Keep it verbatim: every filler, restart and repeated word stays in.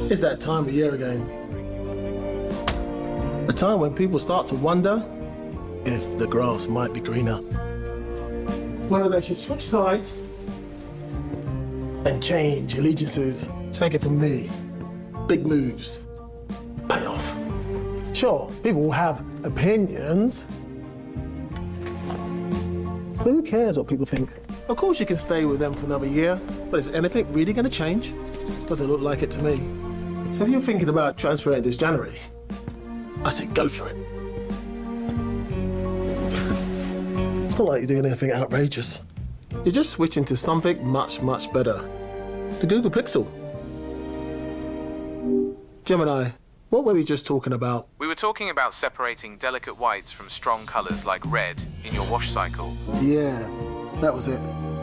It's that time of year again. A time when people start to wonder if the grass might be greener. Whether they should switch sides and change allegiances. Take it from me. Big moves pay off. Sure, people will have opinions. But who cares what people think? Of course you can stay with them for another year, but is anything really going to change? Doesn't look like it to me. So if you're thinking about transferring this January, I say go for it. It's not like you're doing anything outrageous. You're just switching to something much, much better. The Google Pixel. Gemini, what were we just talking about? We were talking about separating delicate whites from strong colours like red in your wash cycle. Yeah, that was it.